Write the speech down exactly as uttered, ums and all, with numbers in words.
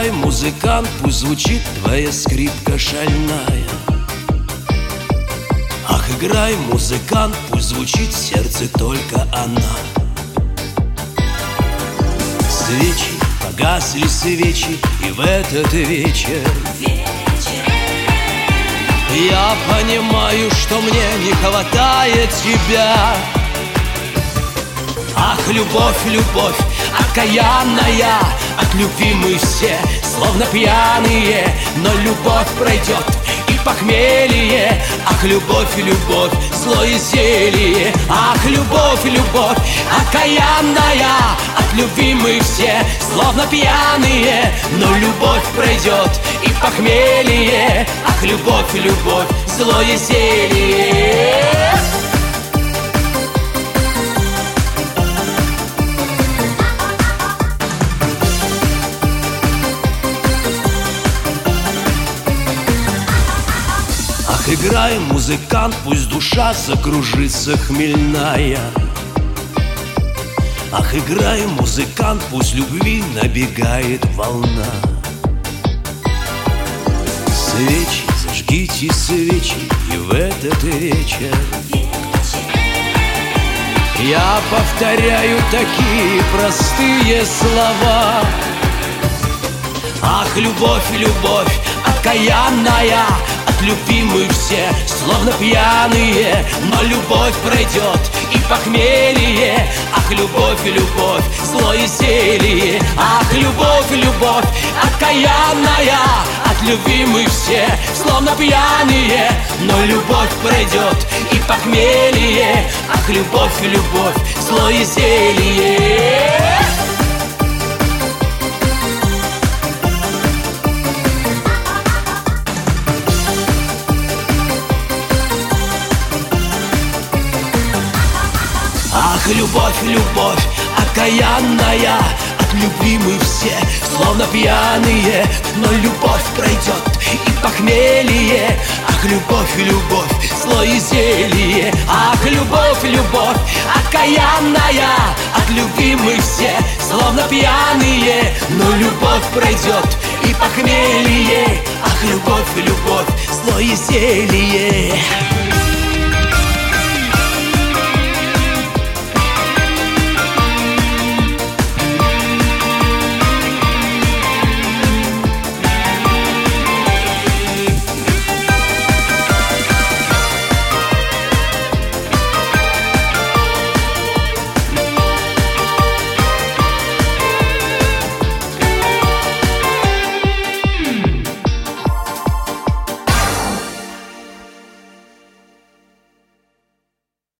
играй, музыкант, пусть звучит твоя скрипка шальная. Ах, играй, музыкант, пусть звучит в сердце только она. Свечи, погасли свечи, и в этот вечер я понимаю, что мне не хватает тебя. Ах, любовь, любовь, окаянная, от любви мы все словно пьяные, но любовь пройдет и похмелье. Ах, любовь, любовь, зло и зелье. Ах, любовь, любовь, окаянная, от любви мы все словно пьяные, но любовь пройдет и похмелье. Ах, любовь, любовь, зло и зелье. Ах, играй, музыкант, пусть душа закружится хмельная. Ах, играй, музыкант, пусть любви набегает волна. Свечи, зажгите свечи, и в этот вечер я повторяю такие простые слова. Ах, любовь, любовь, окаянная, от любви мы все словно пьяные, но любовь пройдет и похмелье. Ах, любовь, любовь, зло и зелье. Ах, любовь, любовь, окаянная, от любви мы все словно пьяные, но любовь пройдет и похмелье. Ах, любовь, любовь, зло и зелье. Ах, любовь, любовь, окаянная, от любви мы все словно пьяные, но любовь пройдет и похмелье. Ах, любовь, любовь, зло и зелье. Ах, любовь, любовь, окаянная, от любви мы все словно пьяные, но любовь пройдет и похмелье. Ах, любовь, любовь, зло и зелье.